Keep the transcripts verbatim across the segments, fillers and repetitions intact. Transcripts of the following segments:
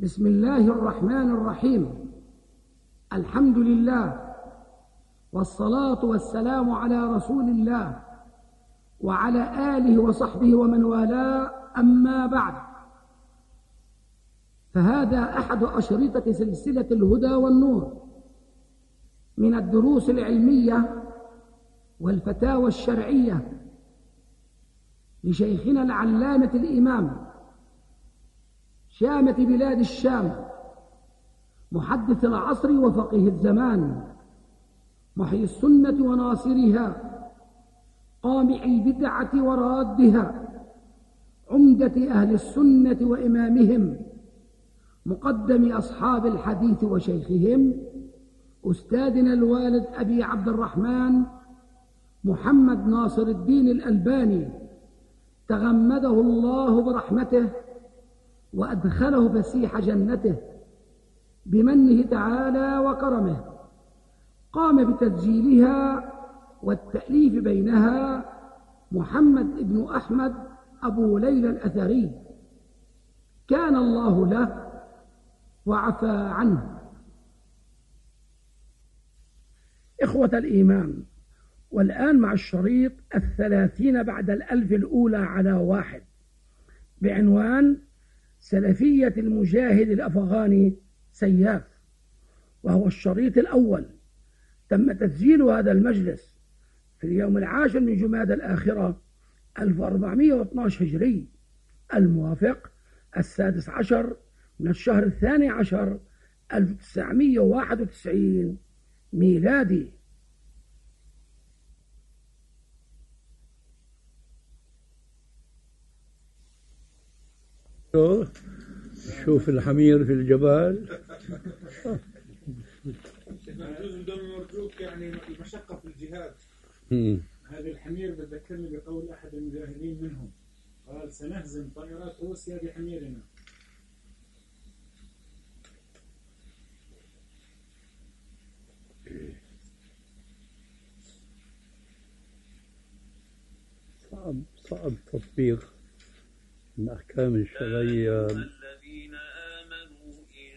بسم الله الرحمن الرحيم. الحمد لله والصلاة والسلام على رسول الله وعلى آله وصحبه ومن والاه، أما بعد، فهذا أحد أشرطة سلسلة الهدى والنور من الدروس العلمية والفتاوى الشرعية لشيخنا العلامة الإمام شامة بلاد الشام، محدث العصر وفقيه الزمان، محيي السنة وناصرها، قامع البدعة ورادها، عمدة أهل السنة وإمامهم، مقدم أصحاب الحديث وشيخهم، أستاذنا الوالد أبي عبد الرحمن محمد ناصر الدين الألباني، تغمده الله برحمته وأدخله فسيح جنته بمنه تعالى وكرمه. قام بتسجيلها والتأليف بينها محمد بن أحمد أبو ليلى الأثري، كان الله له وعفى عنه. إخوة الإيمان، والآن مع الشريط الثلاثين بعد الألف الأولى على واحد بعنوان سلفية المجاهد الأفغاني سياف، وهو الشريط الأول. تم تسجيل هذا المجلس في اليوم العاشر من جمادى الآخرة ألف وأربعمائة واثني عشر هجري، الموافق السادس عشر من الشهر الثاني عشر ألف وتسعمائة وواحد وتسعين ميلادي. شوف الحمير في الجبال. يجوز بدون مرجوك، يعني المشقة في الجهاد. هذه الحمير بتذكرني بقول أحد المجاهدين منهم، قال: سنهزم طائرات روسيا بحميرنا. صعب صعب تطبيق الأحكام الشرعية. الذين آمنوا إن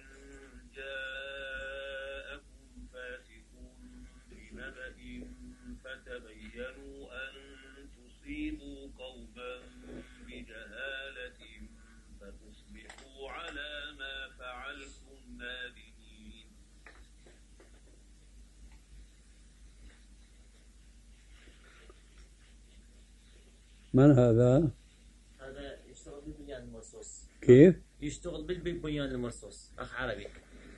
جاءكم فاسق بنبأ فتبينوا أن تصيبوا قوما بجهالة فتصبحوا على ما فعلتم نادمين. من هذا؟ بالبنيان المرصوص. كيف؟ يشتغل بالبنيان المرصوص، أخ عربي.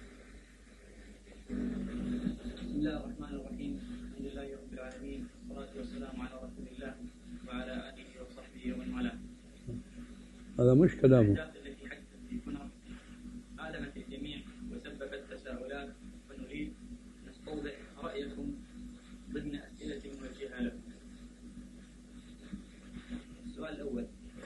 بسم الله الرحمن الرحيم. الحمد لله رب العالمين، والصلاة والسلام على رسول الله وعلى آله وصحبه ومن والاه. هذا مش كلامه. الأحداث التي حدثت في كنر عالمت الجميع وسببت تساؤلات، ونريد نستوضح رأيكم ضمن أسئلة موجهة لكم. السؤال الأول: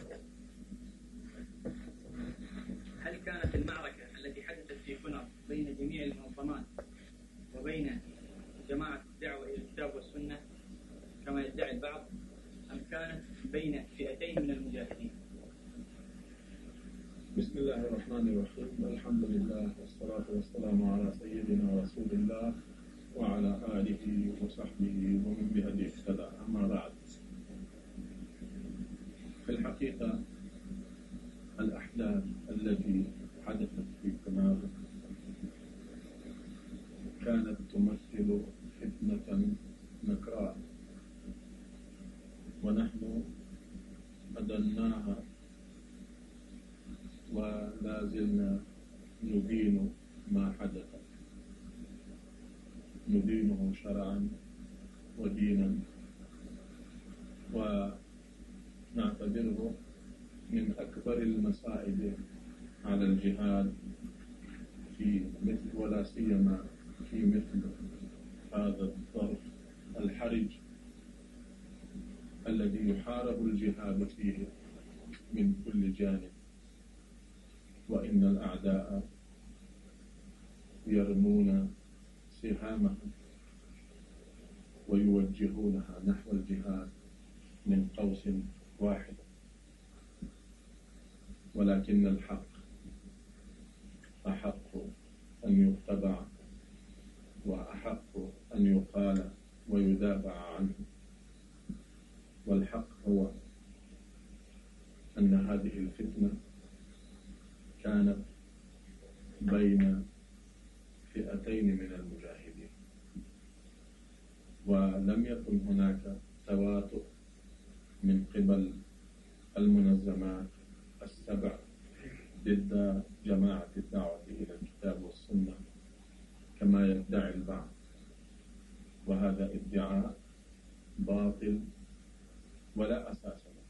هل كانت المعركة التي حدثت في كنر بين جميع المنظمات وبين جماعة الدعوة إلى الكتاب والسنة كما يدعي البعض، أم كانت بين فئتين من المجاهدين؟ بسم الله الرحمن الرحيم. الحمد لله والصلاة والسلام على سيدنا رسول الله وعلى آله وصحبه ومن بهديه اهتدى، أما بعد. في الحقيقة الأحداث التي حدثت في كنار كانت تمثل فتنة نكراء، ونحن أدناها ولا زلنا ندين ما حدث، ندينه شرعا ودينا، ونعتبره من أكبر المصائب على الجهاد في مثل، ولا سيما في مثل هذا الظرف الحرج الذي يحارب الجهاد فيه من كل جانب، وإن الأعداء يرمون سهامهم ويوجهونها نحو الجهاد من قوس واحد، ولكن الحق أن يتبع وأحق أن يقال ويدافع عنه. والحق هو أن هذه الفتنة كانت بين فئتين من المجاهدين، ولم يكن هناك تواتر من قبل المنظمات السبع ضد جماعة الدعوة إلى الكتاب والسنة كما يدعي البعض، وهذا ادعاء باطل ولا أساس له.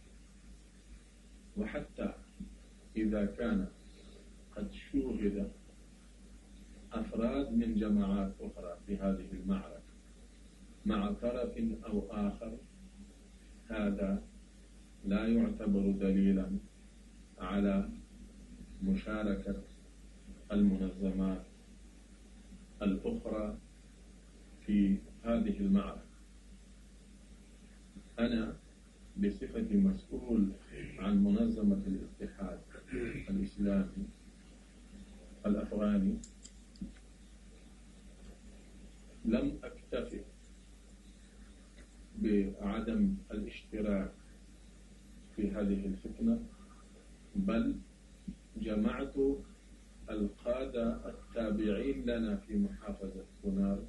وحتى إذا كان قد شوهد أفراد من جماعات أخرى في هذه المعركة مع طرف أو آخر، هذا لا يعتبر دليلا على مشاركة المنظمات الأخرى في هذه المعركة. أنا بصفتي مسؤول عن منظمة الاتحاد الإسلامي الأفغاني لم أكتفي بعدم الاشتراك في هذه الفتنة، بل جمعت القادة التابعين لنا في محافظة كونار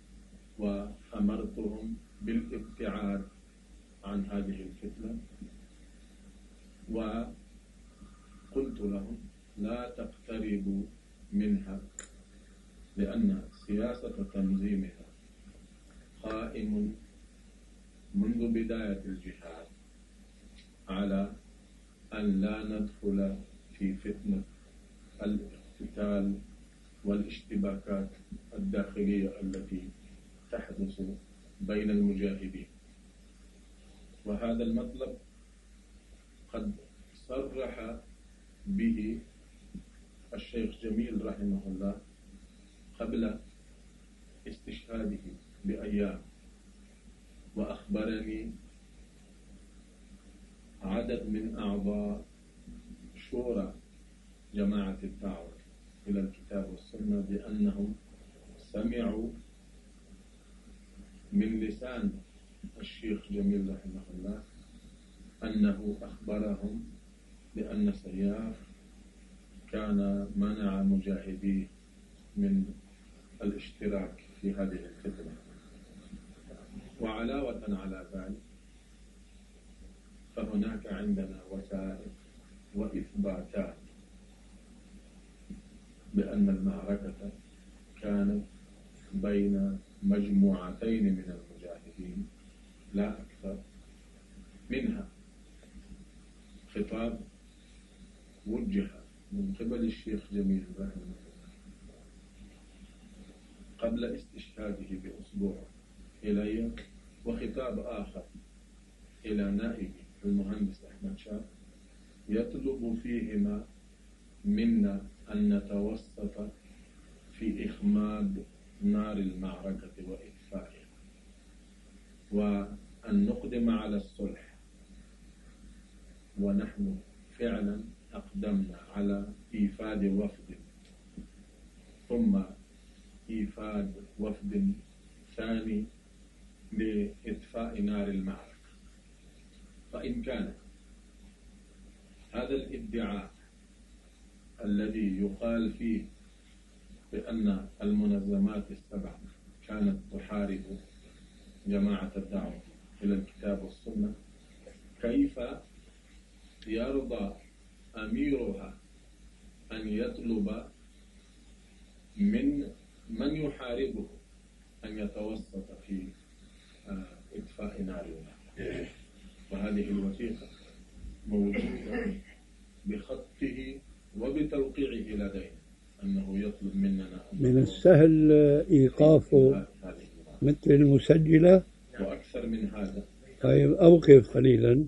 وأمرتهم بالابتعاد عن هذه الفتنة، وقلت لهم لا تقتربوا منها، لأن سياسة تنظيمها قائم منذ بداية الجهاد على أن لا ندخل في فتنة الاقتتال والاشتباكات الداخلية التي تحدث بين المجاهدين. وهذا المطلب قد صرح به الشيخ جميل رحمه الله قبل استشهاده بأيام، وأخبرني عدد من أعضاء شورى جماعة الدعوة إلى الكتاب والسنة بأنهم سمعوا من لسان الشيخ جميل رحمه الله أنه أخبرهم بأن سياف كان منع مجاهديه من الاشتراك في هذه الفتنة. وعلاوة على ذلك فهناك عندنا وثائق وإثباتات بأن المعركة كانت بين مجموعتين من المجاهدين لا أكثر، منها خطاب وجه من قبل الشيخ جميل رحمه الله قبل استشهاده بأسبوع إلي، وخطاب آخر إلى نائب المهندس أحمد شاب يطلب فيهما منا أن نتوسط في إخماد نار المعركة وإطفائها، وأن نقدم على الصلح. ونحن فعلا أقدمنا على إيفاد وفد، ثم إيفاد وفد ثاني لإطفاء نار المعركة. فإن كان هذا الادعاء الذي يقال فيه بأن المنظمات السبع كانت تحارب جماعة الدعوة إلى الكتاب والسنة، كيف يرضى أميرها أن يطلب من من يحاربه أن يتوسط في إطفاء نار المعركة؟ وهذه الوثيقة موجودة بخطه وبتوقيعه لدينا أنه يطلب مننا من السهل إيقافه مثل المسجلة وأكثر من هذا. طيب أوقف قليلا.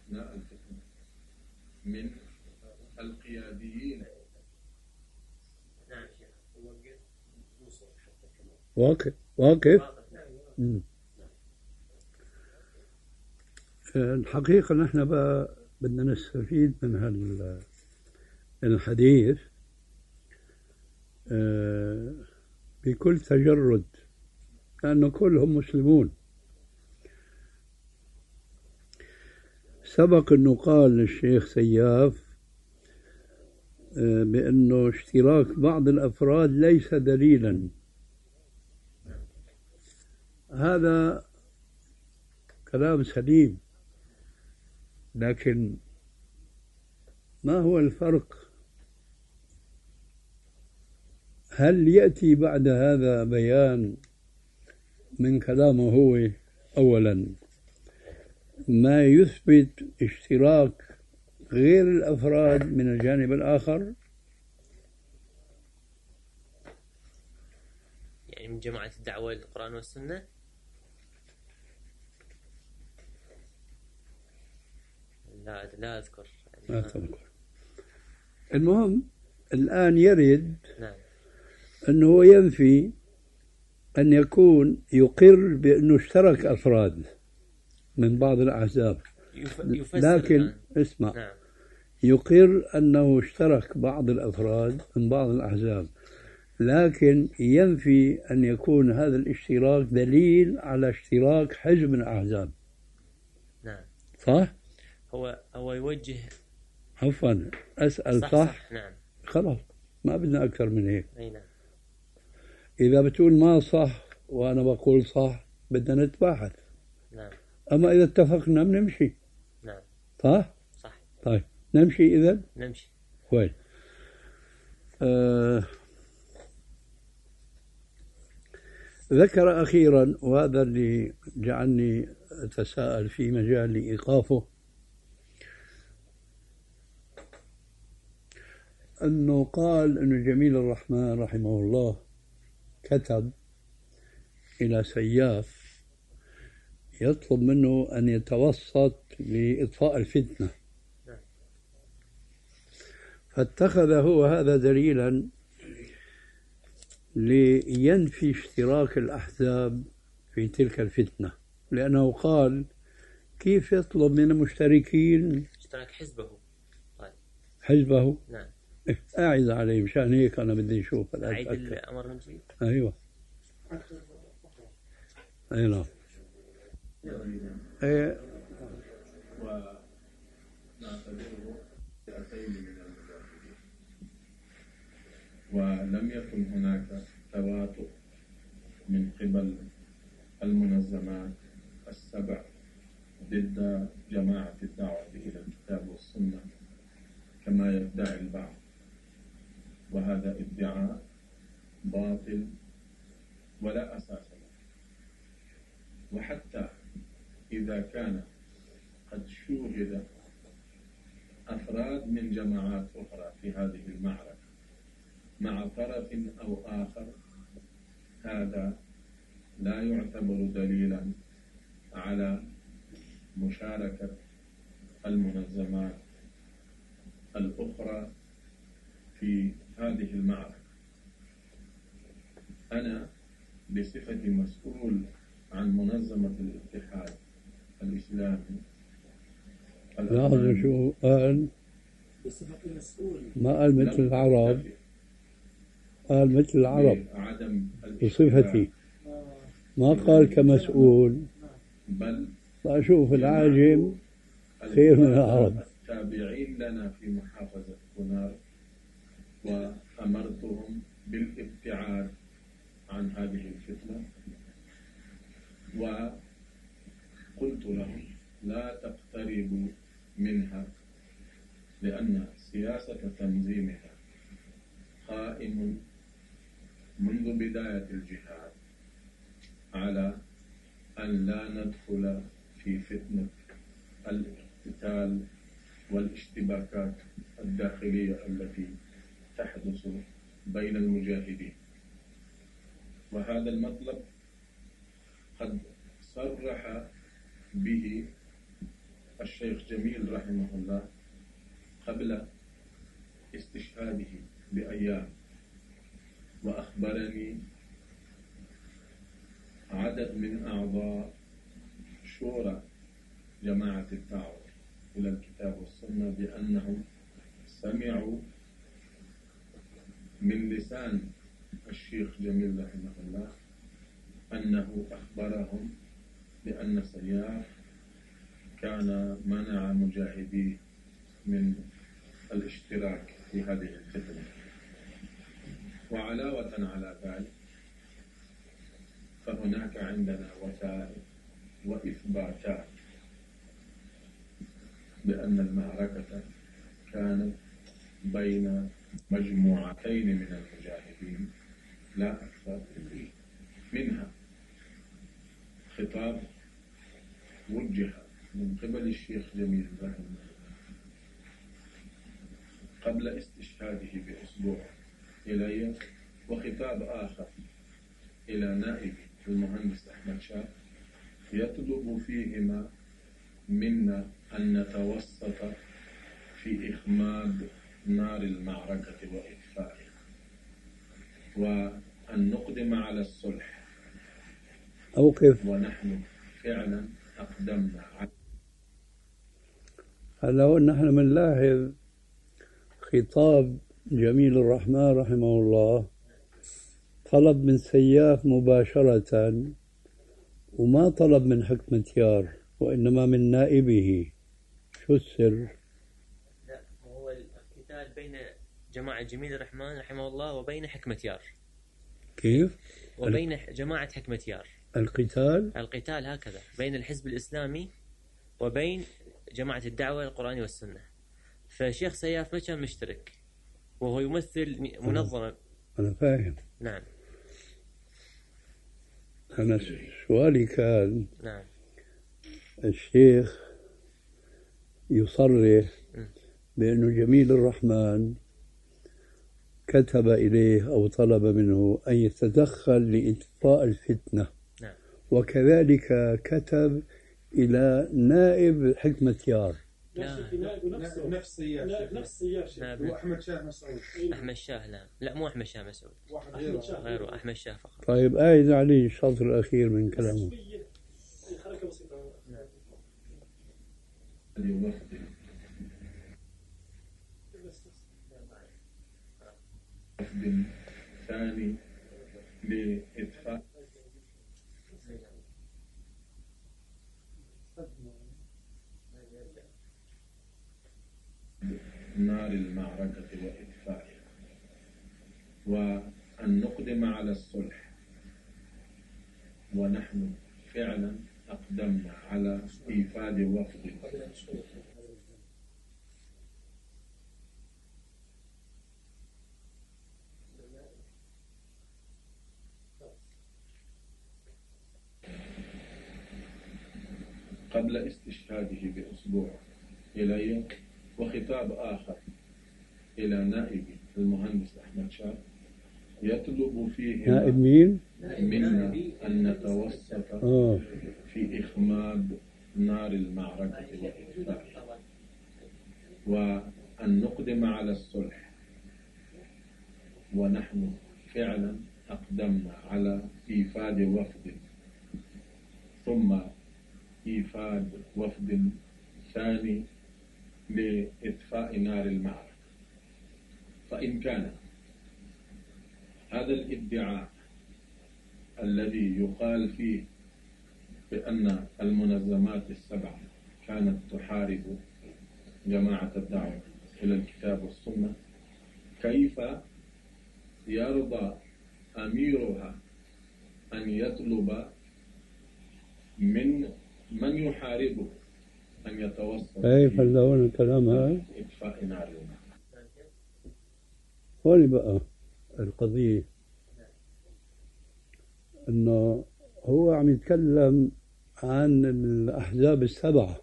أثناء الفتنة من القياديين. نعم شيخ. واقف واقف. مم. الحقيقة نحن بقى بدنا نستفيد من هال الحديث بكل تجرد، لأنه كلهم مسلمون. سبق أنه قال للشيخ سياف بأنه اشتراك بعض الأفراد ليس دليلا. هذا كلام سليم، لكن ما هو الفرق؟ هل يأتي بعد هذا بيان من كلامه هو أولا ما يثبت اشتراك غير الأفراد من الجانب الآخر؟ يعني من جماعة الدعوة للقرآن والسنة؟ لا لا أذكر. لا تذكر. المهم الآن يرد نعم. أنه ينفي أن يكون يقر بأنه اشترك أفراد من بعض الأحزاب، لكن الآن. اسمع نعم. يقر أنه اشترك بعض الأفراد من بعض الأحزاب، لكن ينفي أن يكون هذا الاشتراك دليل على اشتراك حزب من الأحزاب. نعم صح؟ هو هو يوجه. عفوا أسأل. صح, صح؟ صح نعم. خلاص ما بدنا أكثر من هيك. أي نعم. إذا بتقول ما صح وأنا بقول صح بدنا نتباحث. نعم. أما إذا اتفقنا بنمشي. نعم. صح؟ صح. طيب نمشي إذن؟ نمشي. كويس. آه ذكر أخيرا، وهذا اللي جعلني أتساءل في مجال إيقافه، أنه قال أنه جميل الرحمن رحمه الله كتب إلى سياف يطلب منه أن يتوسط لإطفاء الفتنة، فاتخذ هو هذا دليلا لينفي اشتراك الأحزاب في تلك الفتنة، لأنه قال كيف يطلب من المشتركين اشتراك حزبه. طيب. حزبه. نعم. أعز عليه، مشان هيك أنا بدي أشوف. أعيد الأمر من جديد. أيوة. أي نعم. إيه. ونعتبره فئتين من المجاهدين، ولم يكن هناك تواتر من قبل المنظمات السبع ضد جماعة الدعوة إلى الكتاب والسنة كما يدعي البعض، وهذا ادعاء باطل ولا أساس له. وحتى إذا كان قد شوهد أفراد من جماعات أخرى في هذه المعركة مع طرف أو آخر، هذا لا يعتبر دليلا على مشاركة المنظمات الأخرى في هذه المعركة. أنا بصفتي مسؤول عن منظمة الاتحاد الإسلامي، لاحظوا شو قال؟ بصفتي مسؤول، ما قال مثل العرب، قال مثل العرب بصفتي، ما قال كمسؤول. بل فأشوف العاجم خير من العرب. التابعين لنا في محافظة كونار، وأمرتهم بالابتعاد عن هذه الفتنة، وقلت لهم لا تقتربوا منها، لأن سياسة تنظيمها قائم منذ بداية الجهاد على أن لا ندخل في فتنة الاقتتال والاشتباكات الداخلية التي تحدث بين المجاهدين. وهذا المطلب قد صرح به الشيخ جميل رحمه الله قبل استشهاده بأيام، وأخبرني عدد من أعضاء شورى جماعة الدعوة إلى الكتاب والسنة بأنهم سمعوا من لسان الشيخ جميل رحمه الله أنه أخبرهم بأن سياف كان منع مجاهديه من الاشتراك في هذه الفتنة. وعلاوة على ذلك فهناك عندنا وثائق وإثباتات بأن المعركة كانت بين مجموعتين من المجاهدين لا أكثر، منها خطاب وجه من قبل الشيخ جميل رحمه الله قبل استشهاده بأسبوع إلي، وخطاب آخر إلى نائب المهندس أحمد شاه يطلب فيهما منا أن نتوسط في إخماد نار المعركة وإطفائها، وأن نقدم على الصلح. أوقف. ونحن فعلا أقدمنا على هلا نحن بنلاحظ خطاب جميل الرحمن رحمه الله طلب من سياف مباشرة، وما طلب من حكمة يار، وإنما من نائبه. شو السر؟ لا، هو القتال بين جماعة جميل الرحمن رحمه الله وبين حكمة يار. كيف؟ وبين جماعة حكمة يار القتال؟ القتال هكذا بين الحزب الإسلامي وبين جماعة الدعوة القرآن والسنة. فشيخ سياف ما كان مشترك، وهو يمثل منظمة. أنا فاهم. نعم. أنا سؤالي كان نعم. الشيخ يصرح بأنه جميل الرحمن كتب إليه أو طلب منه أن يتدخل لإطفاء الفتنة. نعم. وكذلك كتب إلى نائب حكمة يار. نفس نفس سياف نفس سياف هو أحمد شاه مسعود. أحمد شاه لا لا مو أحمد شاه مسعود، غيره غيره أحمد شاه فقط. طيب آيد علي الشطر الأخير من كلامه. حركة بسيطة. وفد ثاني لإطفاء نار المعركة وإطفائها، وأن نقدم على الصلح. ونحن فعلا أقدمنا على إيفاد وفد قبل استشهاده بأسبوع إلي، وخطاب آخر إلى نائب المهندس أحمد شاه يطلب فيه نائب مين؟ منا أن نتوسط آه. في إخماد نار المعركة وإطفائها، وأن نقدم على الصلح. ونحن فعلا أقدمنا على إيفاد وفد، ثم إيفاد وفد ثاني لإطفاء نار المعركة. فإن كان هذا الادعاء الذي يقال فيه بأن المنظمات السبعة كانت تحارب جماعة الدعوة إلى الكتاب والسنة، كيف يرضى أميرها أن يطلب من من يحاربه أن يتوسط كيف هون الكلام هاي؟ إطفاء نار المعركة؟ هون بقى القضية إنه هو عم يتكلم عن الأحزاب السبعة.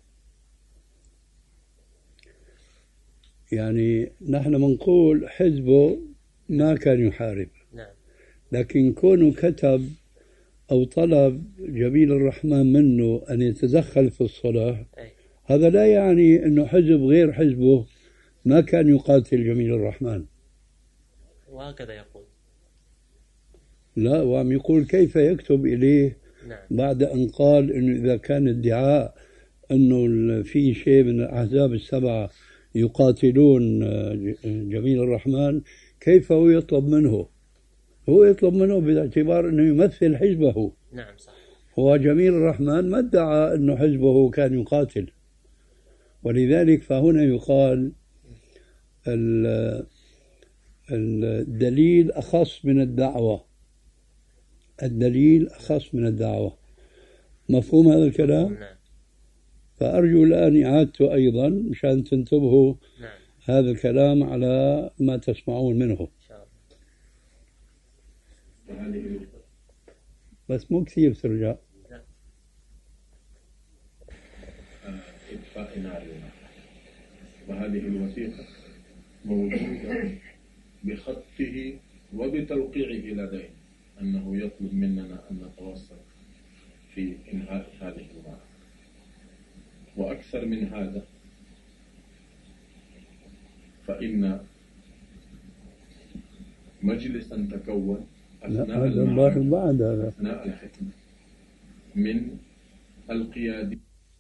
يعني نحن منقول حزبه ما كان يحارب. نعم. لكن كونه كتب أو طلب جميل الرحمن منه أن يتدخل في الصلاح، أي. هذا لا يعني أنه حزب غير حزبه ما كان يقاتل جميل الرحمن، وهكذا يقول. لا، وعم يقول كيف يكتب إليه نعم. بعد أن قال أنه إذا كان ادعاء أنه في شيء من الأحزاب السبعة يقاتلون جميل الرحمن، كيف هو يطلب منه؟ هو يطلب منه باعتبار أنه يمثل حزبه. نعم صح. هو جميل الرحمن ما ادعى أنه حزبه كان يقاتل، ولذلك فهنا يقال الدليل أخص من الدعوة، الدليل أخص من الدعوة. مفهوم هذا الكلام؟ نعم. فأرجو الآن إعادته أيضا مشان تنتبهوا. نعم. هذا الكلام على ما تسمعون منه إن شاء الله. بس مو كثير ترجع. إطفاء نار. وهذه الوثيقة موجودة بخطه وبتوقيعه لديه أنه يطلب مننا أن نتوسط في إنهاء هذه المعركة. وأكثر من هذا فإن مجلسا تكون أثناء المعركة أثناء الفتنة من القيادة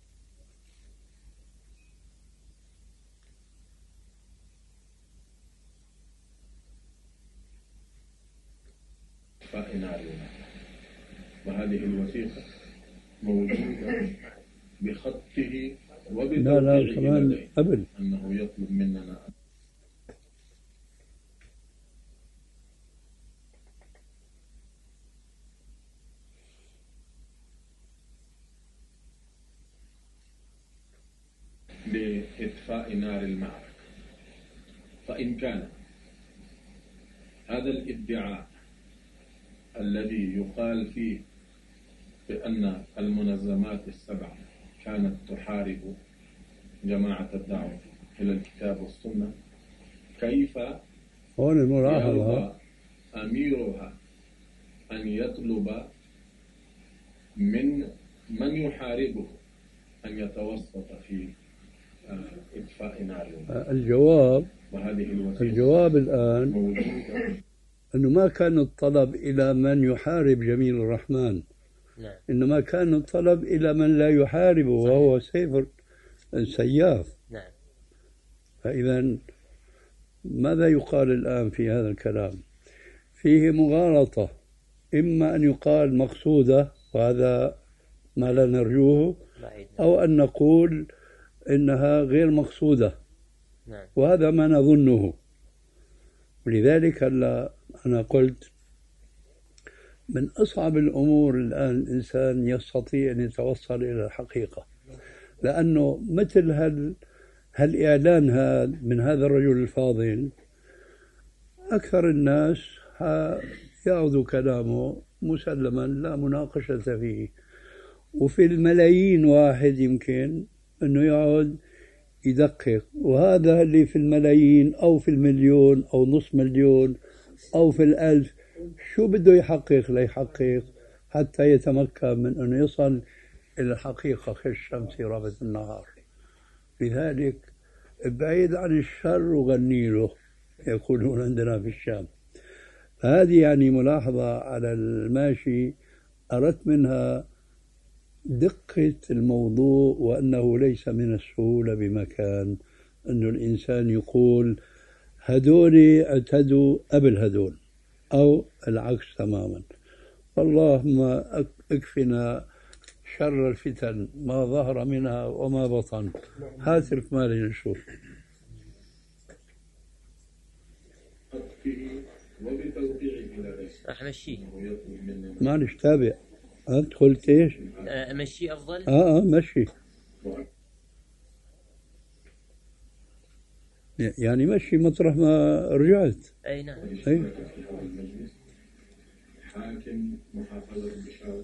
فإنارنا. وهذه الوثيقة موجودة بخطه وبتوقيعه لديه أنه يطلب مننا لإطفاء نار المعركة. فإن كان هذا الادعاء الذي يقال فيه بأن المنظمات السبع كانت تحارب جماعة الدعوة إلى الكتاب والسنة، كيف يرضى أميرها أن يطلب من من يحاربه أن يتوسط في إطفاء نار؟ الجواب وهذه الجواب الآن أنه ما كان الطلب إلى من يحارب جميل الرحمن. نعم. إنما كان الطلب إلى من لا يحاربه وهو سيف السياف. نعم. فإذا ماذا يقال الآن في هذا الكلام؟ فيه مغالطة، إما أن يقال مقصودة وهذا ما لا نرجوه، أو أن نقول إنها غير مقصودة. نعم. وهذا ما نظنه. ولذلك هلا أنا قلت من أصعب الأمور الآن الإنسان يستطيع أن يتوصل إلى الحقيقة، لأنه مثل هال هالإعلان هذا من هذا الرجل الفاضل أكثر الناس يأخذوا كلامه مسلما لا مناقشة فيه، وفي الملايين واحد يمكن أنه يقعد يدقق، وهذا اللي في الملايين أو في المليون أو نصف مليون أو في الألف شو بده يحقق ليحقق حتى يتمكن من أن يصل إلى الحقيقة كالشمس رابط النهار. لذلك بعيد عن الشر وغني له يقولون عندنا في الشام. هذه يعني ملاحظة على الماشي أردت منها دقة الموضوع، وأنه ليس من السهولة بمكان أنه الإنسان يقول هدول اعتدوا قبل هدول أو العكس تماما. اللهم اكفنا شر الفتن ما ظهر منها وما بطن. هات الكمال نشوف. أمشيه ما نشتابع. أنت قلت إيش؟ أمشي أفضل؟ آه آه مشي، يعني مشي مطرح ما رجعت. أي نعم. أي. حاكم محافظة بشار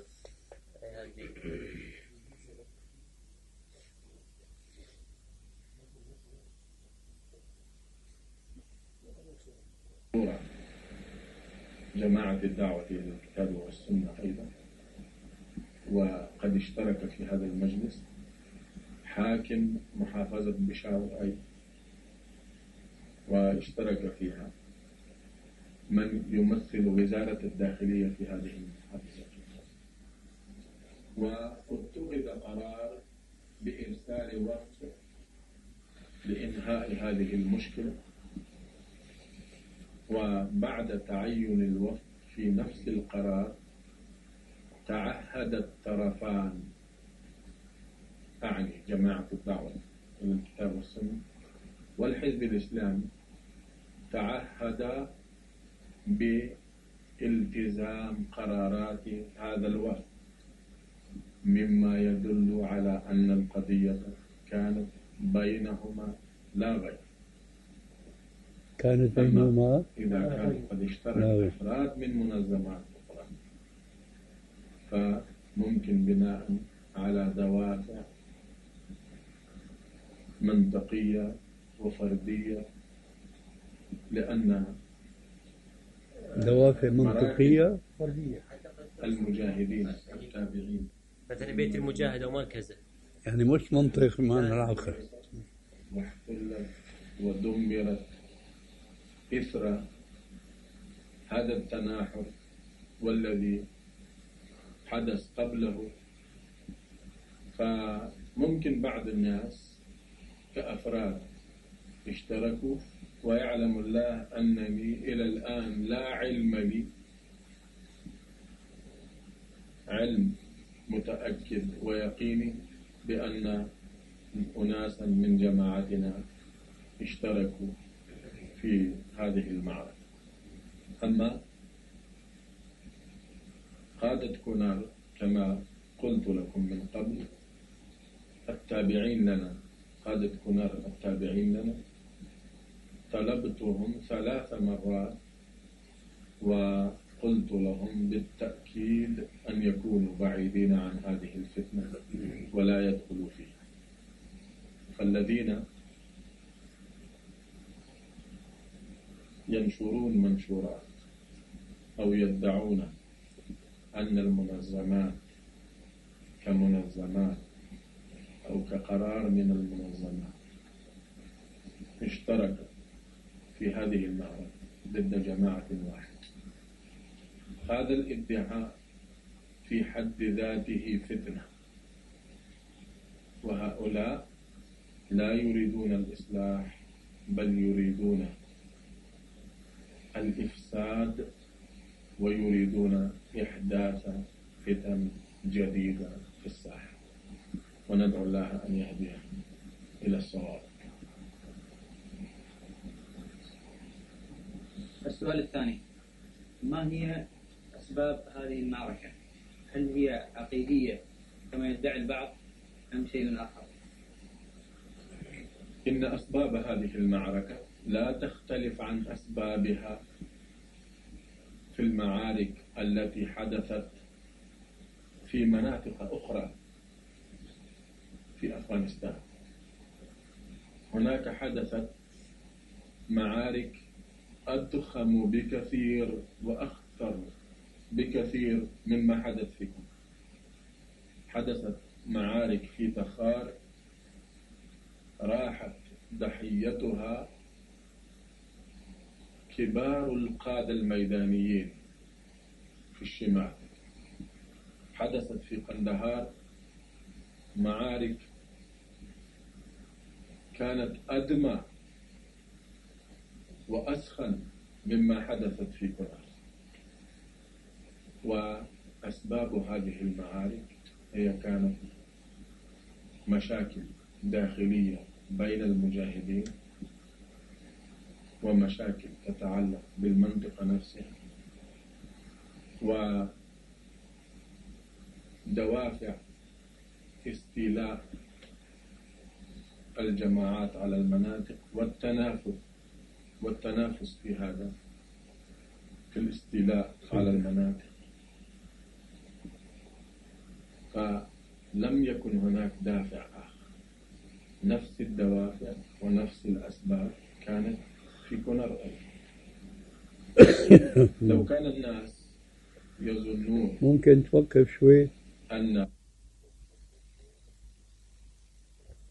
جماعة الدعوة إلى الكتاب والسنة أيضا، وقد اشترك في هذا المجلس حاكم محافظة بشاور أيضا، واشترك فيها من يمثل وزارة الداخلية في هذه المحافظة، واتخذ قرار بإرسال وفد لإنهاء هذه المشكلة. وبعد تعين الوفد في نفس القرار تعهد الطرفان، أعني جماعة الدعوة إلى الكتاب والسنة والحزب الإسلامي، تعهد بالتزام قرارات هذا الوفد، مما يدل على أن القضية كانت بينهما لا غير. كانت بينهما إذا كان قد اشترك أفراد من منظمات أخرى فممكن بناء على دوافع منطقية وفردية، لأن دوافع منطقية المجاهدين التابعين مثلا بيت المجاهدة ومركزه يعني مش منطق معنى الآخر، واحتلت ودمرت إثر هذا التناحر والذي حدث قبله. فممكن بعض الناس كأفراد اشتركوا، ويعلم الله أنني إلى الآن لا علم لي علم متأكد ويقيني بأن أناسا من جماعتنا اشتركوا في هذه المعركة. أما قادة كونار كما قلت لكم من قبل، التابعين لنا، قادة كونار التابعين لنا، طلبتهم ثلاث مرات وقلت لهم بالتأكيد أن يكونوا بعيدين عن هذه الفتنة ولا يدخلوا فيها. فالذين ينشرون منشورات أو يدعون أن المنظمات كمنظمات أو كقرار من المنظمات اشتركت في هذه المعركة ضد جماعة واحدة، هذا الادعاء في حد ذاته فتنة، وهؤلاء لا يريدون الإصلاح بل يريدون الإفساد ويريدون إحداث فتن جديدة في الساحة، وندعو الله أن يهديهم إلى الصواب. السؤال الثاني: ما هي أسباب هذه المعركة؟ هل هي عقيدية كما يدعي البعض أم شيء آخر؟ إن أسباب هذه المعركة لا تختلف عن أسبابها في المعارك التي حدثت في مناطق أخرى في أفغانستان. هناك حدثت معارك أضخم بكثير وأخطر بكثير مما حدث فيكم. حدثت معارك في تخار راحت ضحيتها كبار القادة الميدانيين في الشمال. حدثت في قندهار معارك كانت أدمى وأسخن مما حدثت في كونار. وأسباب هذه المعارك هي كانت مشاكل داخلية بين المجاهدين، ومشاكل تتعلق بالمنطقة نفسها، ودوافع استيلاء الجماعات على المناطق والتنافس والتنافس في هذا في الاستيلاء على المناطق. فلم يكن هناك دافع آخر، نفس الدوافع ونفس الأسباب كانت في كونار أيضا. لو كان الناس يظنون ممكن توقف شوي أن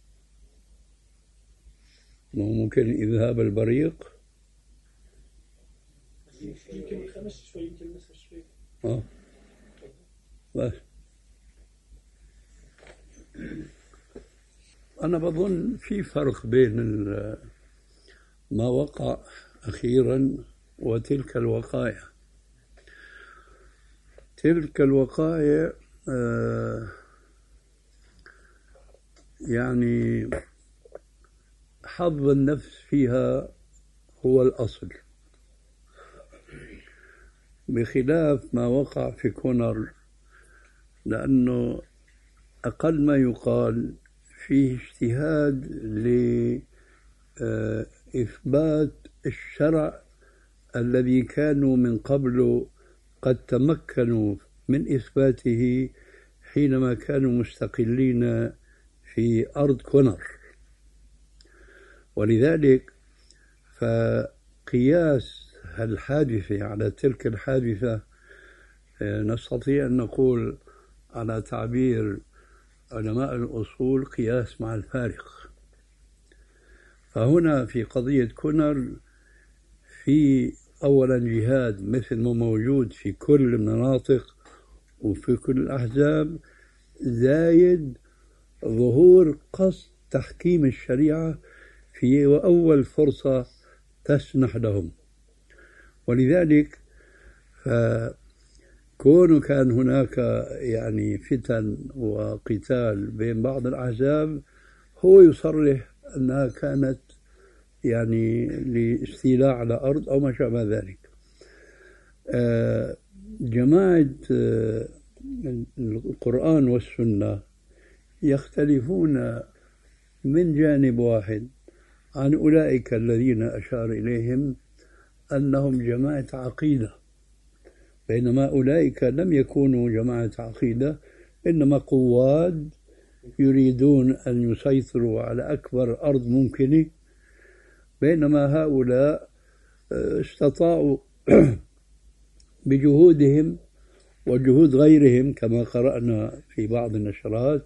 ممكن إذهاب البريق. يمكن خمس شوي يمكن مسح شوي. اه بس أنا بظن في فرق بين ما وقع أخيرا وتلك الوقائع. تلك الوقائع آه يعني حظ النفس فيها هو الأصل، بخلاف ما وقع في كونر، لأنه أقل ما يقال فيه اجتهاد لإثبات الشرع الذي كانوا من قبل قد تمكنوا من إثباته حينما كانوا مستقلين في أرض كونر. ولذلك فقياس الحادثة على تلك الحادثة نستطيع أن نقول على تعبير علماء الأصول قياس مع الفارق. فهنا في قضية كونر في أولا جهاد مثل ما موجود في كل المناطق وفي كل الأحزاب، زايد ظهور قصد تحكيم الشريعة في أول فرصة تسنح لهم. ولذلك كون كان هناك يعني فتن وقتال بين بعض الأحزاب هو يصرح أنها كانت يعني لاستيلاء على أرض أو ما شابه ذلك. جماعة القرآن والسنة يختلفون من جانب واحد عن أولئك الذين أشار إليهم أنهم جماعة عقيدة، بينما أولئك لم يكونوا جماعة عقيدة، إنما قواد يريدون أن يسيطروا على أكبر أرض ممكنة، بينما هؤلاء استطاعوا بجهودهم وجهود غيرهم كما قرأنا في بعض النشرات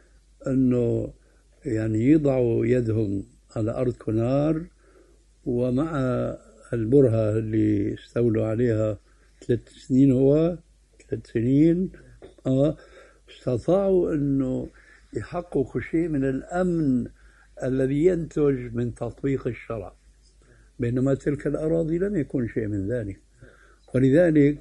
أنه يعني يضعوا يدهم على أرض كونار، ومع البرهة اللي استولوا عليها ثلاث سنين هو ثلاث سنين آه استطاعوا أنه يحققوا شيء من الأمن الذي ينتج من تطبيق الشرع، بينما تلك الأراضي لم يكن شيء من ذلك. ولذلك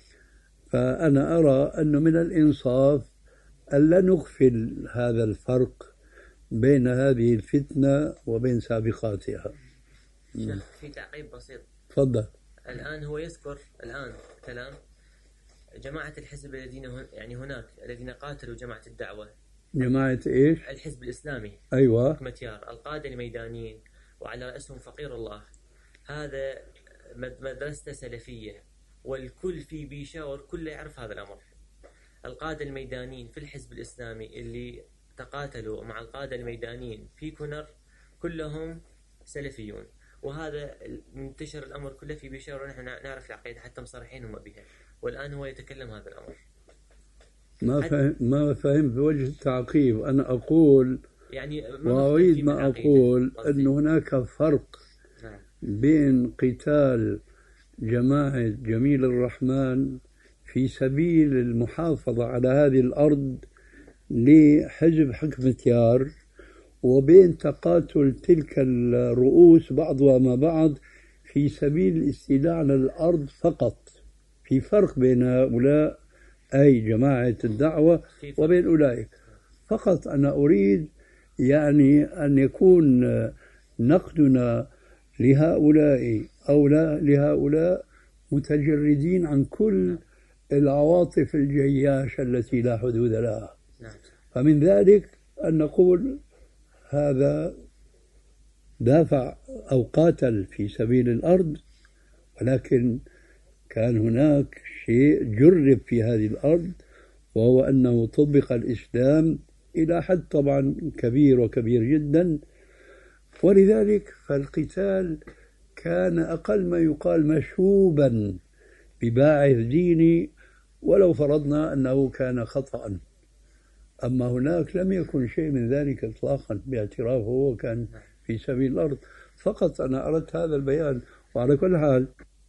فأنا أرى أنه من الإنصاف ألا نغفل هذا الفرق بين هذه الفتنة وبين سابقاتها. شيخ في تعقيب بسيط. تفضل. الآن هو يذكر الآن كلام جماعة الحزب الذين هن يعني هناك الذين قاتلوا جماعة الدعوة. جماعة إيش؟ الحزب الإسلامي. أيوة. متيار القادة الميدانيين وعلى رأسهم فقير الله. هذا مدرسة سلفية والكل في بيشة والكل يعرف هذا الأمر. القادة الميدانيين في الحزب الإسلامي اللي تقاتلوا مع القادة الميدانيين في كونر كلهم سلفيون، وهذا منتشر الأمر كله في بيشار، ونحن نعرف العقيدة حتى مصرحين هم بها، والآن هو يتكلم هذا الأمر. ما فهم ما فهم بوجه التعقيب. أنا أقول يعني وأريد ما أقول أن هناك فرق بين قتال جماعة جميل الرحمن في سبيل المحافظة على هذه الأرض لحزب حكم متيار، وبين تقاتل تلك الرؤوس بعضها مع بعض في سبيل الاستيلاء على الأرض فقط. في فرق بين هؤلاء أي جماعة الدعوة وبين أولئك. فقط أنا أريد يعني أن يكون نقدنا لهؤلاء أو لا لهؤلاء متجردين عن كل العواطف الجياشة التي لا حدود لها. فمن ذلك أن نقول هذا دافع أو قاتل في سبيل الأرض، ولكن كان هناك شيء جرب في هذه الأرض، وهو أنه طبق الإسلام إلى حد طبعا كبير وكبير جدا. ولذلك فالقتال كان أقل ما يقال مشوبا بباعث ديني، ولو فرضنا أنه كان خطأ. أما هناك لم يكن شيء من ذلك إطلاقا باعترافه، وكان في سبيل الأرض. فقط أنا أردت هذا البيان. وعلى كل حال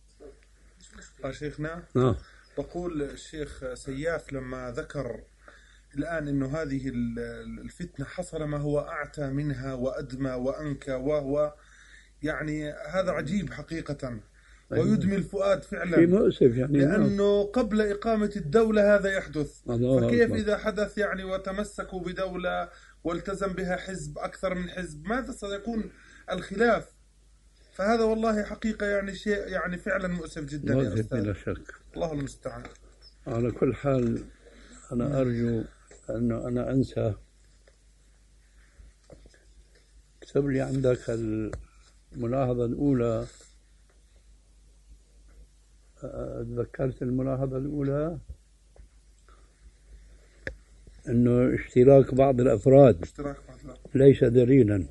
شيخنا نعم. بقول الشيخ سياف لما ذكر الآن أنه هذه الفتنة حصل ما هو أعتى منها وأدمى وأنكى، وهو يعني هذا عجيب حقيقة ويدمي الفؤاد فعلا. شيء مؤسف يعني، لأنه قبل إقامة الدولة هذا يحدث، فكيف الله. إذا حدث يعني وتمسكوا بدولة والتزم بها حزب أكثر من حزب ماذا سيكون الخلاف؟ فهذا والله حقيقة يعني شيء يعني فعلا مؤسف جدا يا أستاذ. بلا شك. الله المستعان. على كل حال أنا أرجو أنه أنا أنسى. اكتب لي عندك الملاحظة الأولى. تذكرت الملاحظة الأولى أنه اشتراك بعض الأفراد اشتراك بعض الأفراد ليس دليلا.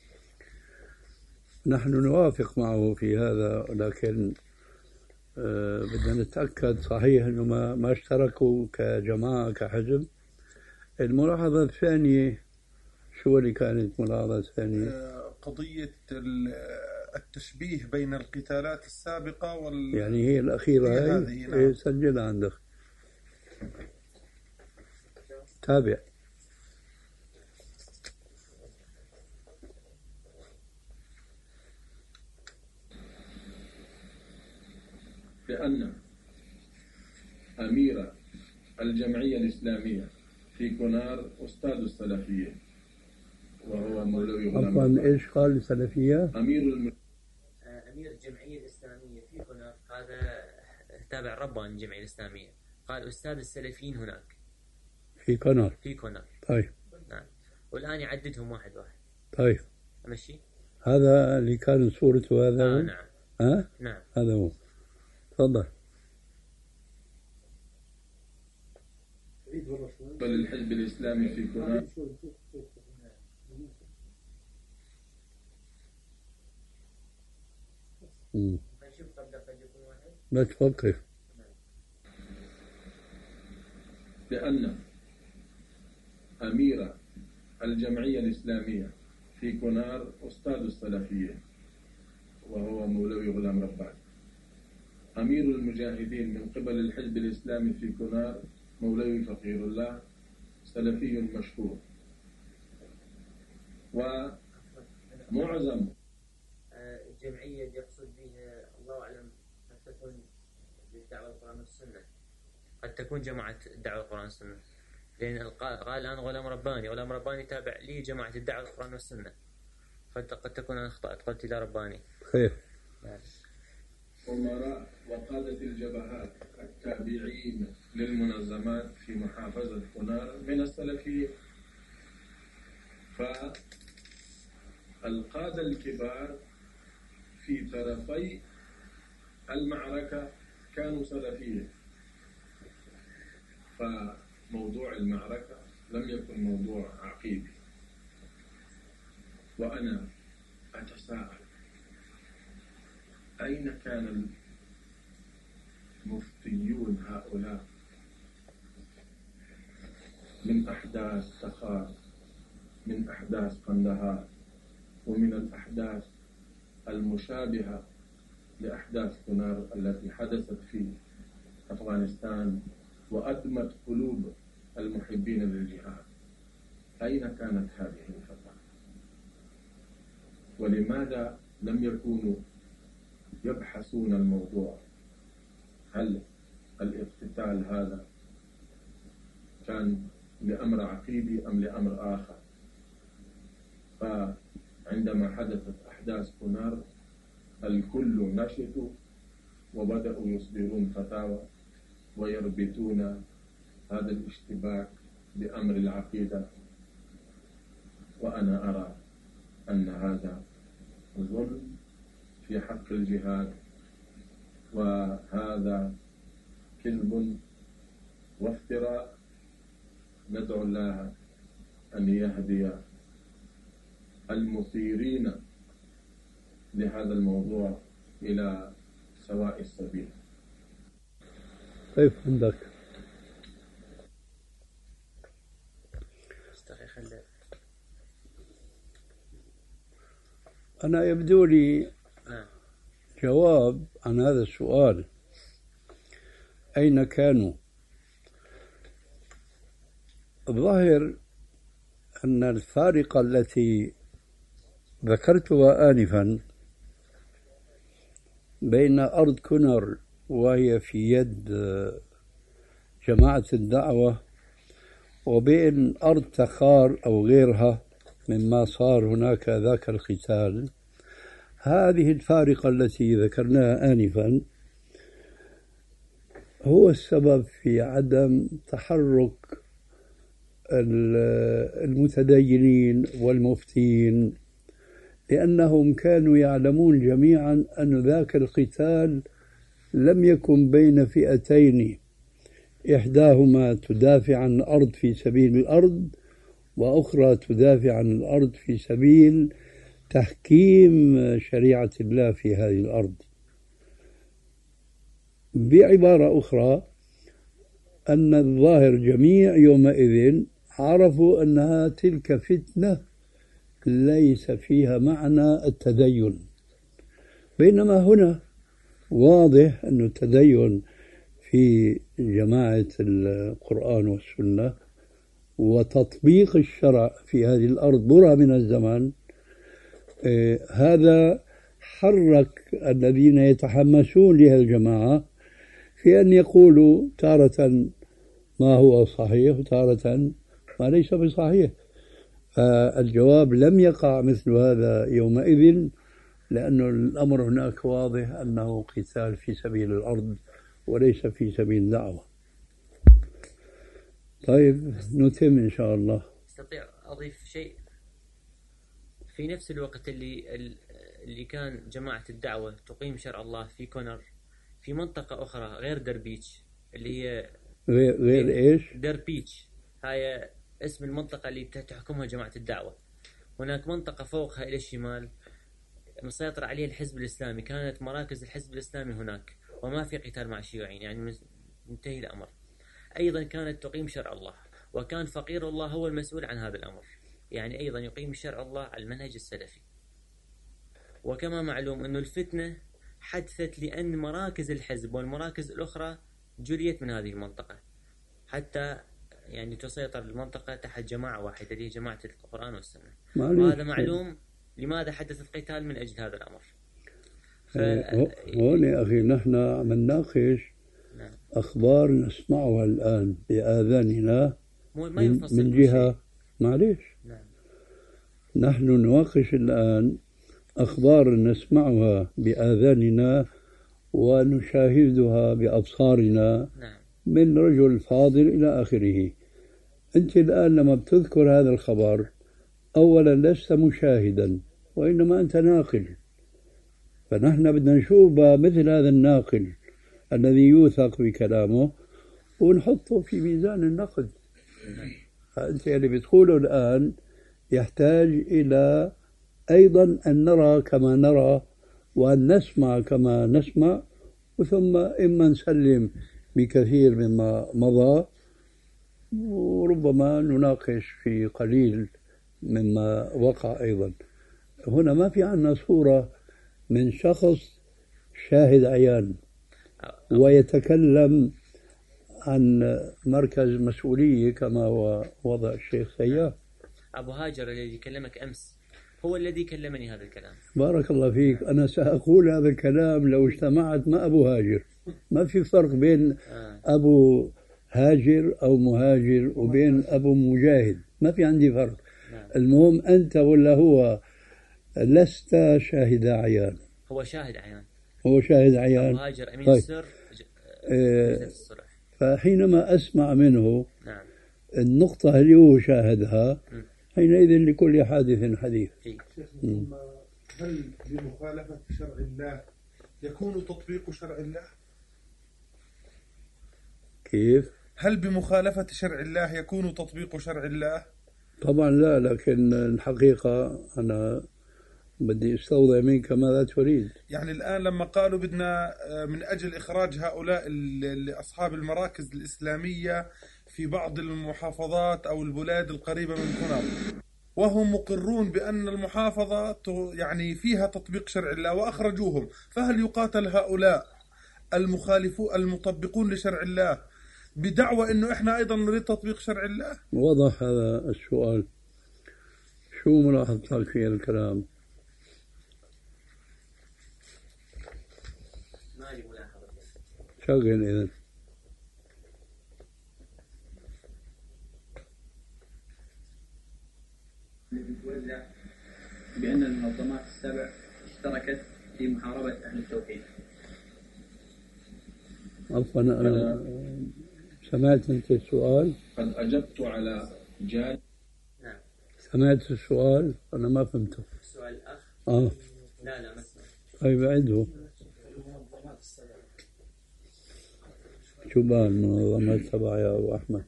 نحن نوافق معه في هذا، لكن آه بدنا نتأكد صحيح أنه ما, ما اشتركوا كجماعة كحزب. الملاحظة الثانية شو اللي كانت ملاحظة الثانية؟ آه قضية التشبيه بين القتالات السابقة وال يعني هي الأخيرة هي هذه. نعم. إيه سجلها عندك. تابع. لأن أمير الجمعية الإسلامية في كونار أستاذ السلفية وهو مولوي غلام. عفوا إيش قال السلفية؟ أمير الم... أمير الجمعية الإسلامية في كونار هذا تابع ربان الجمعية الإسلامية، قال أستاذ السلفيين هناك في كونار. في كونار. طيب. نعم. والآن يعددهم واحد واحد. طيب. ماشي. هذا اللي كان صورته هذا. آه نعم. ها؟ نعم. هذا هو. تفضل. بل الحزب الإسلامي في كونار ما توقف. لأن أمير الجمعية الإسلامية في كونار أستاذ السلفية وهو مولوي غلام رباني. أمير المجاهدين من قبل الحزب الإسلامي في كونار مولوي فقير الله سلفي مشهور. ومعظم الجمعية اللي يقصد بها الله أعلم قد تكون للدعوة القرآن والسنة، قد تكون جماعة الدعوة القرآن والسنة، لأن قال الآن غلام رباني، غلام رباني تابع لي جماعة الدعوة القرآن والسنة، قد قد أنا أخطأت قلت إلى رباني. خير. أمراء وقادة الجبهات التابعين للمنظمات في محافظة كونار من السلفيين. فالقادة الكبار في طرفي المعركة كانوا سلفيين، فموضوع المعركة لم يكن موضوع عقيدي. وأنا أتساءل أين كان المفتيون هؤلاء من أحداث سخار، من أحداث قندهار، ومن الأحداث المشابهة لأحداث كونار التي حدثت في أفغانستان وأدمت قلوب المحبين للجهاد؟ أين كانت هذه الفترة؟ ولماذا لم يكونوا يبحثون الموضوع؟ هل الاقتتال هذا كان لأمر عقيدي أم لأمر آخر؟ فعندما حدثت أحداث كونار الكل نشطوا وبدأوا يصدرون فتاوى ويربطون هذا الاشتباك بأمر العقيدة. وأنا أرى أن هذا ظلم في حق الجهاد، وهذا كذب وافتراء. ندعو الله أن يهدي المثيرين لهذا الموضوع إلى سواء السبيل. طيب عندك أنا يبدو لي جواب عن هذا السؤال، أين كانوا؟ الظاهر أن الفارقة التي ذكرتها آنفا بين أرض كونر وهي في يد جماعة الدعوة وبين أرض تخار أو غيرها مما صار هناك ذاك القتال، هذه الفارقة التي ذكرناها آنفا هو السبب في عدم تحرك المتدينين والمفتين، لأنهم كانوا يعلمون جميعا أن ذاك القتال لم يكن بين فئتين إحداهما تدافع عن الأرض في سبيل الأرض وأخرى تدافع عن الأرض في سبيل تحكيم شريعة الله في هذه الأرض. بعبارة أخرى أن الظاهر جميع يومئذ عرفوا أنها تلك فتنة ليس فيها معنى التدين، بينما هنا واضح أن التدين في جماعة القرآن والسنة وتطبيق الشرع في هذه الأرض برهة من الزمان، آه هذا حرك الذين يتحمسون لهذه الجماعة في أن يقولوا تارة ما هو صحيح وتارة ما ليس بصحيح. فالجواب لم يقع مثل هذا يومئذ، لأن الأمر هناك واضح أنه قتال في سبيل الأرض وليس في سبيل الدعوة. طيب نتم إن شاء الله. استطيع أضيف شيء؟ في نفس الوقت اللي اللي كان جماعة الدعوة تقيم شرع الله في كونر، في منطقة أخرى غير دربيتش اللي هي غير, غير إيش؟ دربيتش، هاي اسم المنطقة اللي تحكمها جماعة الدعوة. هناك منطقة فوقها إلى الشمال مسيطر عليها الحزب الإسلامي، كانت مراكز الحزب الإسلامي هناك وما في قتال مع الشيوعيين، يعني منتهي الأمر. أيضا كانت تقيم شرع الله، وكان فقير الله هو المسؤول عن هذا الأمر، يعني أيضا يقيم شرع الله على المنهج السلفي. وكما معلوم أن الفتنة حدثت لأن مراكز الحزب والمراكز الأخرى جليت من هذه المنطقة حتى يعني تسيطر المنطقة تحت جماعة واحدة اللي هي جماعة القرآن والسنة. وهذا معلوم لماذا حدث القتال من أجل هذا الأمر. ف... هون يا أخي نحن عم نناقش نعم. أخبار نسمعها الآن بآذاننا من, من جهة معليش نعم. نحن نناقش الآن أخبار نسمعها بآذاننا ونشاهدها بأبصارنا نعم. من رجل فاضل إلى آخره. أنت الآن لما بتذكر هذا الخبر أولا لست مشاهدا وإنما أنت ناقل، فنحن بدنا نشوف مثل هذا الناقل الذي يوثق بكلامه ونحطه في ميزان النقد. فأنت اللي بتقوله الآن يحتاج إلى أيضا أن نرى كما نرى وأن نسمع كما نسمع، وثم إما نسلم بكثير مما مضى وربما نناقش في قليل مما وقع. أيضا هنا ما في عنا صورة من شخص شاهد عيان ويتكلم عن مركز مسؤولية كما هو وضع الشيخ سياف. أبو هاجر الذي كلمك أمس هو الذي كلمني هذا الكلام. بارك الله فيك. أنا سأقول هذا الكلام لو اجتمعت مع أبو هاجر. ما في فرق بين أبو هاجر أو مهاجر وبين أبو مجاهد، ما في عندي فرق. المهم أنت ولا هو لست شاهد عيان. هو شاهد عيان. هو شاهد عيان. أبو هاجر أمين طيب. السر اه فحينما أسمع منه نعم. النقطة اللي هو شاهدها م. حينئذ لكل حادث حديث. هل بمخالفة شرع الله يكون تطبيق شرع الله؟ كيف؟ هل بمخالفة شرع الله يكون تطبيق شرع الله؟ طبعا لا، لكن الحقيقة أنا بدي استوضح منك ماذا تريد. يعني الآن لما قالوا بدنا من أجل إخراج هؤلاء أصحاب المراكز الإسلامية في بعض المحافظات أو البلاد القريبة من كونر، وهم مقرون بأن المحافظة يعني فيها تطبيق شرع الله وأخرجوهم، فهل يقاتل هؤلاء المخالفون المطبقون لشرع الله بدعوى أنه إحنا أيضا نريد تطبيق شرع الله؟ وضح هذا السؤال. شو ملاحظتك في الكلام؟ ما لي ملاحظة. شغل إذن. يتوزع بأن المنظمات السبع اشتركت في محاربة أهل التوحيد. عفوا أنا سمعت أنت السؤال؟ قد أجبت على جانب. نعم. سمعت السؤال؟ أنا ما فهمته. السؤال الأخ؟ آه. لا لا ما سمعت. طيب أعده. شو بقى المنظمات السبع يا أبو أحمد؟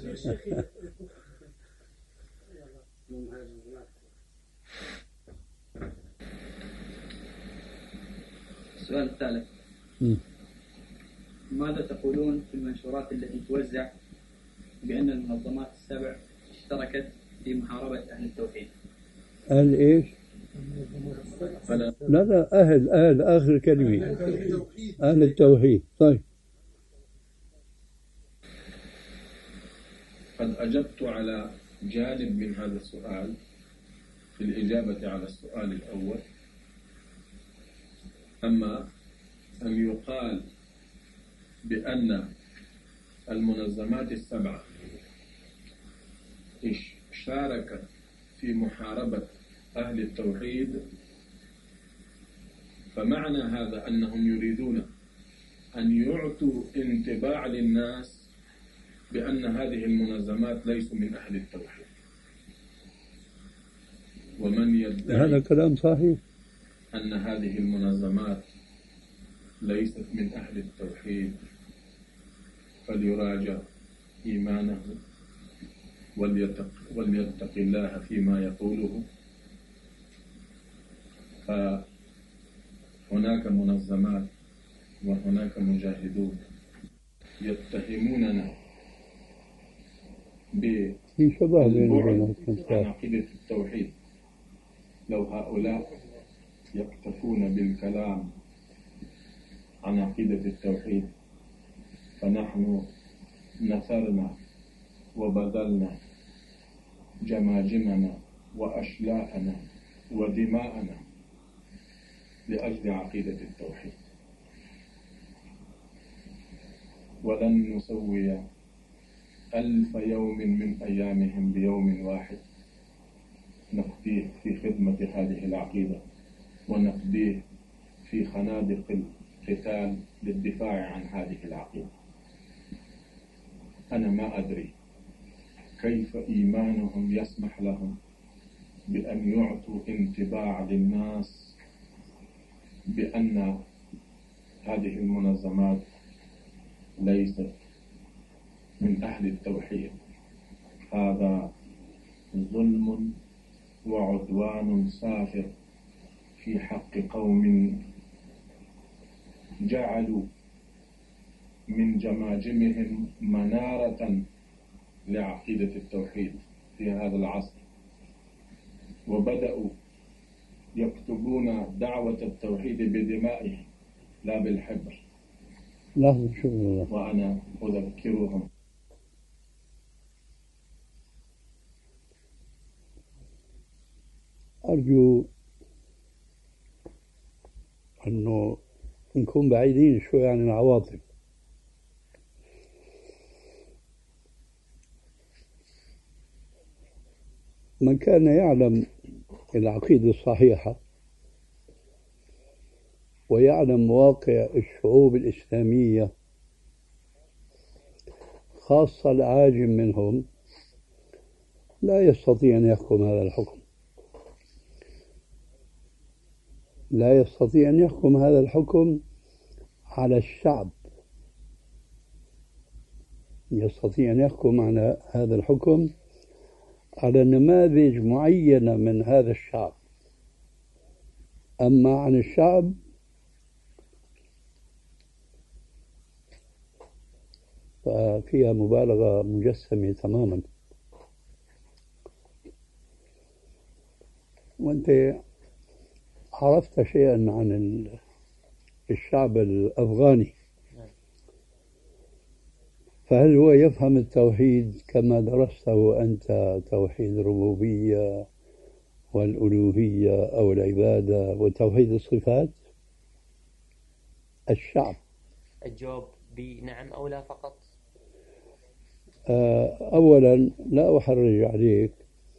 السؤال الثالث. م. ماذا تقولون في المنشورات التي توزع بأن المنظمات السبع اشتركت في محاربة أهل التوحيد؟ أهل إيش؟ فلا. لا لا أهل أهل آخر كلمة. أهل التوحيد. طيب. قد أجبت على جانب من هذا السؤال في الإجابة على السؤال الأول. أما أن يقال بأن المنظمات السبعة شاركت في محاربة أهل التوحيد، فمعنى هذا أنهم يريدون أن يعطوا انطباع للناس بأن هذه المنظمات ليسوا من أهل التوحيد. ومن يدعي هذا كلام صحيح أن هذه المنظمات ليست من أهل التوحيد فليراجع إيمانه وليتق, وليتق الله فيما يقوله. فهناك منظمات وهناك مجاهدون يتهموننا بالبعد عن عقيدة التوحيد. لو هؤلاء يكتفون بالكلام عن عقيدة التوحيد فنحن نثرنا وبذلنا جماجمنا وأشلاءنا ودماءنا لأجل عقيدة التوحيد، ولن نسوي ألف يوم من أيامهم بيوم واحد نقضيه في خدمة هذه العقيدة ونقضيه في خنادق القتال للدفاع عن هذه العقيدة. أنا ما أدري كيف إيمانهم يسمح لهم بأن يعطوا انطباع للناس بأن هذه المنظمات ليست من أهل التوحيد. هذا ظلم وعدوان سافر في حق قوم جعلوا من جماجمهم منارة لعقيدة التوحيد في هذا العصر، وبدأوا يكتبون دعوة التوحيد بدمائهم لا بالحبر. لحظة شو الله. وأنا أذكرهم أرجو أنه نكون بعيدين شوي عن العواطف. من كان يعلم العقيدة الصحيحة ويعلم مواقع الشعوب الإسلامية خاصة العاجم منهم لا يستطيع أن يحكم هذا الحكم. لا يستطيع أن يحكم هذا الحكم على الشعب، يستطيع أن يحكم على هذا الحكم على نماذج معينة من هذا الشعب. أما عن الشعب ففيها مبالغة مجسمة تماما. وأنت عرفت شيئا عن الشعب الأفغاني، فهل هو يفهم التوحيد كما درسته أنت، توحيد الربوبية والألوهية أو العبادة وتوحيد الصفات؟ الشعب الجواب بنعم أو لا فقط. أولا لا أحرج عليك،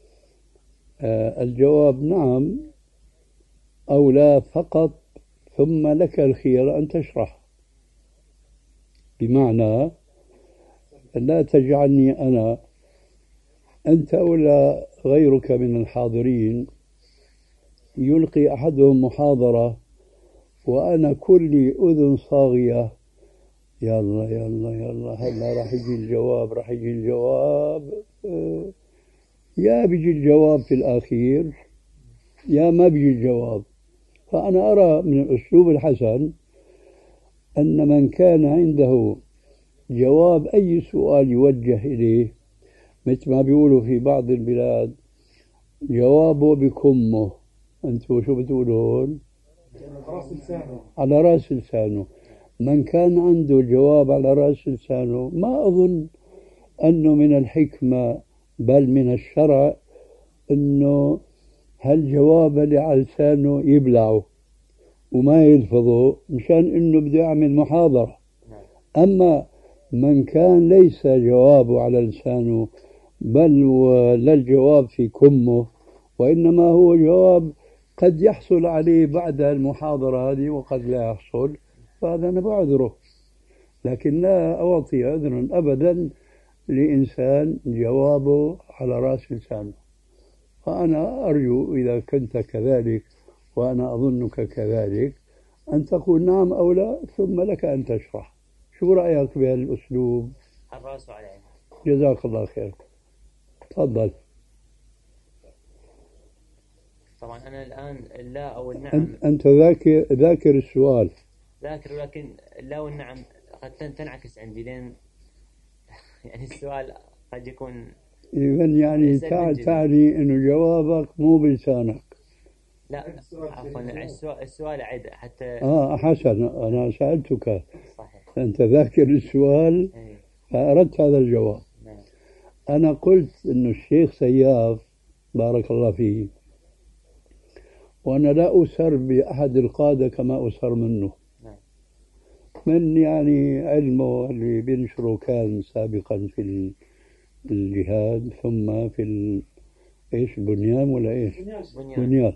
الجواب نعم أو لا فقط، ثم لك الخيار أن تشرح. بمعنى لا تجعلني أنا أنت ولا غيرك من الحاضرين يلقي أحدهم محاضرة وأنا كلي أذن صاغية، يلا يلا يلا هلا راح يجي الجواب راح يجي الجواب، يا بيجي الجواب في الأخير يا ما بيجي الجواب. فأنا أرى من الأسلوب الحسن أن من كان عنده جواب أي سؤال يوجه إليه، مثل ما بيقولوا في بعض البلاد جوابه بكمه، أنتوا شو بتقولون؟ على رأس لسانه. من كان عنده جواب على رأس لسانه ما أظن أنه من الحكمة بل من الشرع أنه هالجواب اللي على لسانه يبلعه وما يلفظه مشان أنه بده يعمل محاضرة. أما من كان ليس جوابه على لسانه بل ولا الجواب في كمه، وإنما هو جواب قد يحصل عليه بعد المحاضرة هذه وقد لا يحصل، فهذا أنا بعذره. لكن لا أعطي عذرا أبدا لإنسان جوابه على رأس لسانه. فأنا أرجو إذا كنت كذلك وأنا أظنك كذلك أن تقول نعم أو لا، ثم لك أن تشرح. شو رأيك بهالأسلوب؟ الرأس على العين. جزاك الله خير. تفضل. طبعا أنا الآن اللا أو النعم، أنت ذاكر ذاكر السؤال. ذاكر، لكن اللا والنعم قد تنعكس عندي، لين يعني السؤال قد يكون إذن يعني تعني إنه جوابك مو بلسانك. لا عفوا، السؤال السؤال عد حتى آه حسن، أنا سألتك. صحيح. أنت ذاكر السؤال فأردت هذا الجواب. نعم. أنا قلت إنه الشيخ سياف بارك الله فيه، وأنا لا أسر بأحد القادة كما أسر منه. نعم. من يعني علمه اللي بينشره كان سابقا في الجهاد ثم في ال... إيش بنيان ولا إيش؟ بنيان. بنيان.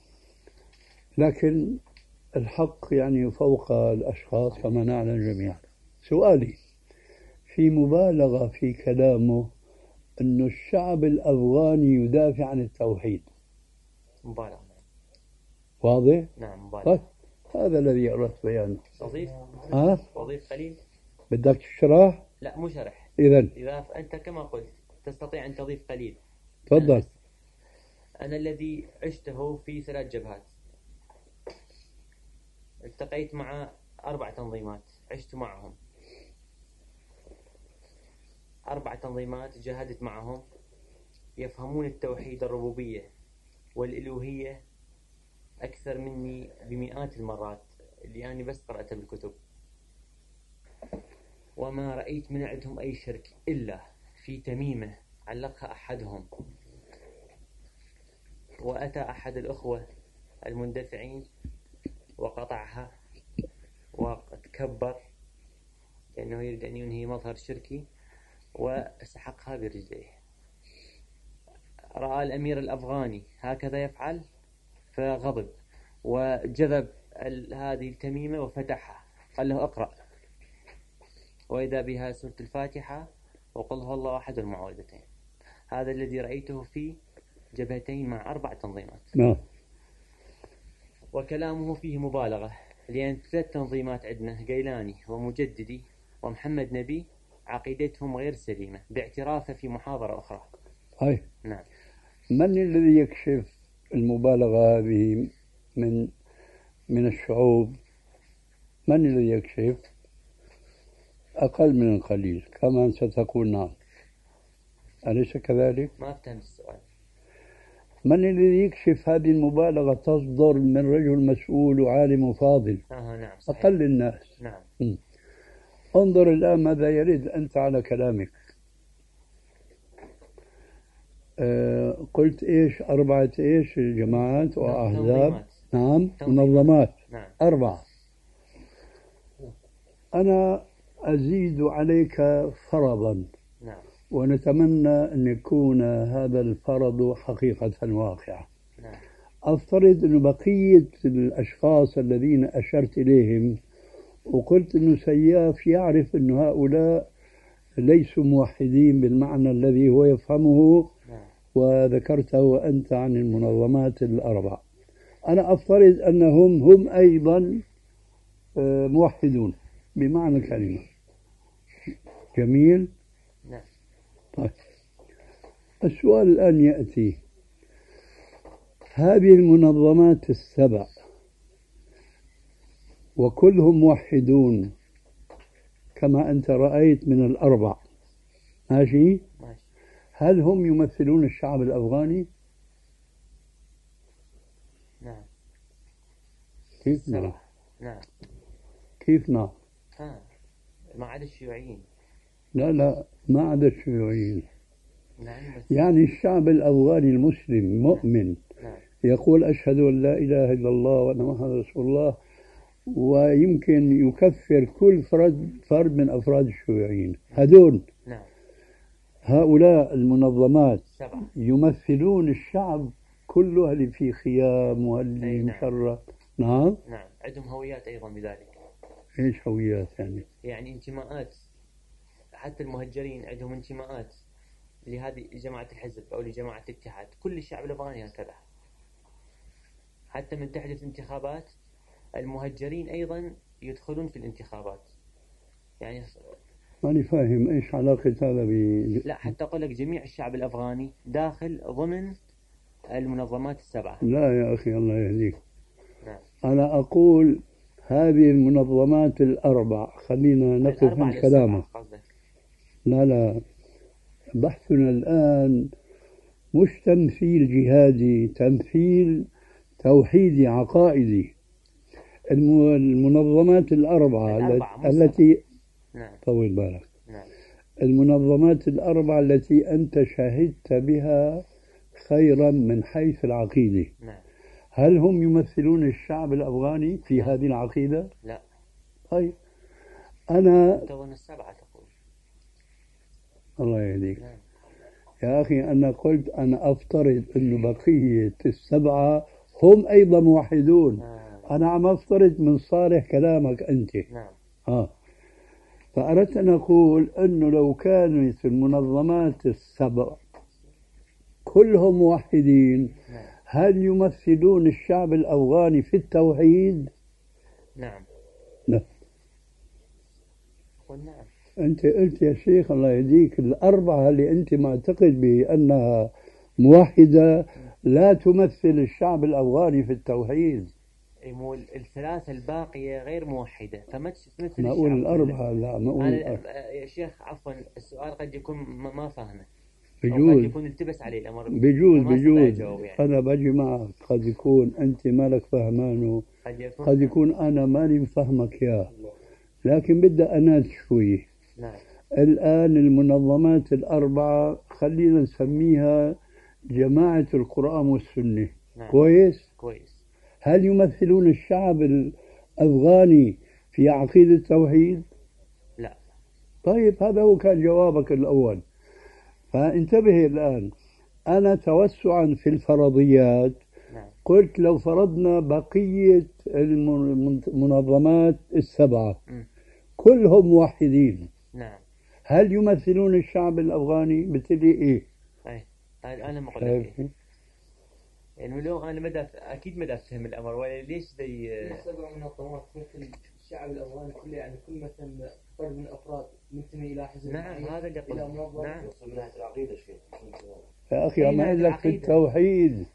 لكن الحق يعني فوق الأشخاص كما نعلم جميعا. سؤالي في مبالغة في كلامه أنه الشعب الأفغاني يدافع عن التوحيد. مبالغة. واضح؟ نعم مبالغة. طيب هذا الذي أردت بيانه. أضيف؟ ها؟ أضيف قليل؟ بدك تشرح؟ لا مو شرح. إذن إذا أنت كما قلت تستطيع أن تضيف قليل. تفضل. أنا, أنا الذي عشته في ثلاث جبهات، التقيت مع أربع تنظيمات عشت معهم، أربع تنظيمات جاهدت معهم، يفهمون التوحيد الربوبية والإلوهية أكثر مني بمئات المرات اللي أنا بس قرأتها بالكتب، وما رأيت من عندهم أي شرك إلا في تميمة علقها أحدهم، وأتى أحد الأخوة المندفعين وقطعها وتكبر لأنه يريد أن ينهي مظهر شركي وسحقها برجليه. رأى الأمير الأفغاني هكذا يفعل فغضب وجذب هذه التميمة وفتحها، قال له اقرأ، وإذا بها سورة الفاتحة وقل هو الله أحد المعوذتين. هذا الذي رأيته في جبهتين مع أربع تنظيمات. نعم. وكلامه فيه مبالغة، لأن ثلاث تنظيمات عندنا قيلاني ومجددي ومحمد نبي عقيدتهم غير سليمة باعترافه في محاضرة أخرى. هاي. نعم. من الذي يكشف المبالغة هذه من من الشعوب؟ من الذي يكشف؟ أقل من القليل كما ستقول. نعم، أليس كذلك؟ ما فهمت السؤال. من الذي يكشف هذه المبالغة تصدر من رجل مسؤول وعالم فاضل؟ آه نعم صحيح. أقل الناس. نعم. م. انظر الآن ماذا يرد أنت على كلامك. آه قلت إيش؟ أربعة إيش جماعات وأحزاب؟ نعم منظمات. نعم. أربعة. أنا أزيد عليك فرضا. نعم. ونتمنى أن يكون هذا الفرض حقيقة واقعة. نعم. أفترض أن بقية الأشخاص الذين أشرت إليهم وقلت أن سياف يعرف أن هؤلاء ليسوا موحدين بالمعنى الذي هو يفهمه. نعم. وذكرته أنت عن المنظمات الأربع. أنا أفترض أنهم هم أيضا موحدون بمعنى الكلمة. جميل. نعم. طيب. السؤال الآن يأتي: هذه المنظمات السبع وكلهم موحدون كما أنت رأيت من الأربع، ماشي؟ ماشي. هل هم يمثلون الشعب الأفغاني؟ نعم. كيف نعم؟ نعم. كيف نعم؟ ها ما عدا الشيوعيين. لا لا ما عدا الشيوعيين. نعم. يعني الشعب الأفغاني المسلم مؤمن. نعم. يقول أشهد أن لا إله إلا الله وأن محمد رسول الله، ويمكن يكفر كل فرد فرد من أفراد الشيوعيين هذول. نعم. هؤلاء المنظمات سبعة يمثلون الشعب كله اللي في خيام واللي نعم. مشرف. نعم. نعم. عندهم هويات أيضا بذلك. إيش هويات يعني؟ يعني انتماءات، حتى المهجرين عندهم انتماءات لهذه جماعة الحزب أو لجماعة الاتحاد. كل الشعب الأفغاني هكذا. حتى من تحدث انتخابات المهجرين أيضا يدخلون في الانتخابات. يعني ماني فاهم إيش علاقة هذا ب لا، حتى أقول لك جميع الشعب الأفغاني داخل ضمن المنظمات السبعة. لا يا أخي الله يهديك. نعم. أنا أقول هذه المنظمات الأربع، خلينا نقف من كلامك. لا لا، بحثنا الآن مش تمثيل جهادي، تمثيل توحيدي عقائدي. المنظمات الأربعة, الأربعة التي نعم. طول بالك. نعم. المنظمات الأربعة التي أنت شهدت بها خيرا من حيث العقيدة. نعم. هل هم يمثلون الشعب الأفغاني في نعم. هذه العقيدة؟ لا. طيب أنا تظن السبعة تقول. الله يهديك. نعم. يا أخي أنا قلت أنا أفترض أن بقية السبعة هم أيضا موحدون. آه. أنا عم أفترض من صالح كلامك أنت. نعم. آه. فأردت أن أقول أنه لو كانت المنظمات السبع كلهم موحدين، نعم. هل يمثلون الشعب الأفغاني في التوحيد؟ نعم. لا. نعم. أنت قلت يا شيخ الله يهديك الأربعة اللي أنت معتقد بأنها موحدة لا تمثل الشعب الأفغاني في التوحيد. مو الثلاثة الباقية غير موحدة، فما تمثل ما أقول الأربعة. لا ما أقول الأربعة يا شيخ عفوا، السؤال قد يكون ما فاهمه، بجوز قد يكون التبس عليه الأمر. بجوز بجوز يعني. أنا بجي معك، قد يكون أنت مالك فهمانه، قد يكون, قد يكون أنا مالي مفهمك يا، لكن بدي أنات شوي. نعم. الآن المنظمات الأربعة خلينا نسميها جماعة القرآن والسنة. نعم. كويس؟ كويس. هل يمثلون الشعب الأفغاني في عقيدة التوحيد؟ لا. طيب هذا هو كان جوابك الأول. فانتبه الآن، أنا توسعا في الفرضيات. نعم. قلت لو فرضنا بقية المنظمات السبعة م. كلهم موحدين. نعم. هل يمثلون الشعب الأفغاني؟ بتقولي إيه؟ أي. طيب أنا ما أقول لك إيه. يعني لو أنا مدى أكيد مدى أفهم الأمر، ولا ليش ذي سبع منظمات مثل الشعب الأفغاني كله، يعني كل مثلا فرد من الأفراد منتمي إلى حزب. نعم هذا اللي أقول. نعم. من ناحية العقيدة شيء. يا أخي عم أقول لك في التوحيد.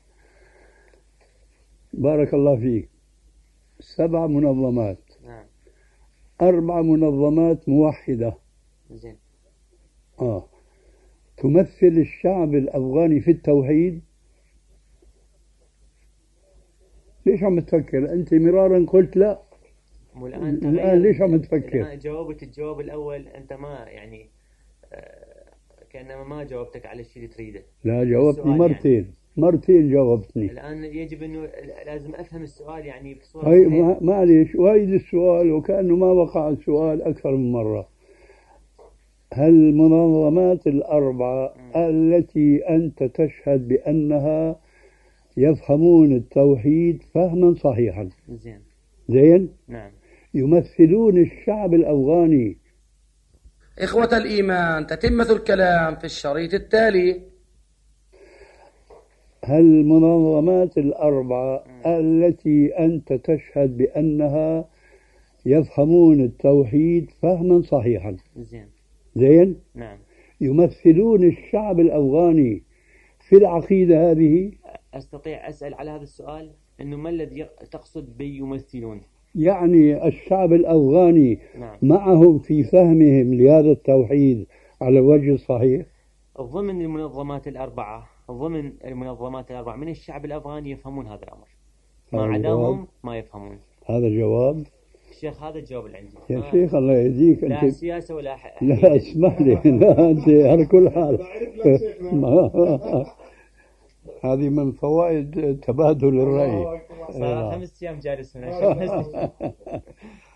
بارك الله فيك. سبع منظمات. نعم. أربع منظمات موحدة. زين. آه. تمثل الشعب الأفغاني في التوحيد؟ ليش عم تفكر؟ أنت مرارا قلت لا. والآن الآن ليش عم تفكر؟ الآن جاوبت الجواب الأول أنت ما يعني آه كأنما ما جاوبتك على الشيء اللي تريده. لا جاوبتني مرتين يعني. مرتين جاوبتني. الآن يجب أنه لازم أفهم السؤال يعني بصورة هاي ما معليش وايد السؤال وكأنه ما وقع السؤال أكثر من مرة. هل المنظمات الأربعة م. التي أنت تشهد بأنها يفهمون التوحيد فهما صحيحا زين زين نعم يمثلون الشعب الأفغاني؟ إخوة الإيمان، تتمة الكلام في الشريط التالي. هل المنظمات الأربعة م. التي أنت تشهد بأنها يفهمون التوحيد فهما صحيحا زين زين نعم يمثلون الشعب الأفغاني في العقيدة هذه؟ أستطيع أسأل على هذا السؤال أنه ما الذي تقصد بيمثلون؟ يعني الشعب الأفغاني نعم. معهم في فهمهم لهذا التوحيد على الوجه الصحيح؟ ضمن المنظمات الأربعة ضمن المنظمات الأربعة من الشعب الأفغاني يفهمون هذا الأمر، ما عداهم ما يفهمون. هذا جواب الشيخ، هذا الجواب اللي عندي يا آه. شيخ الله يهديك. لا أنت سياسة ولا ح... لا اسمح لي لا أنت على كل حال هذه من فوائد تبادل الرأي. صار خمس أيام جالس هنا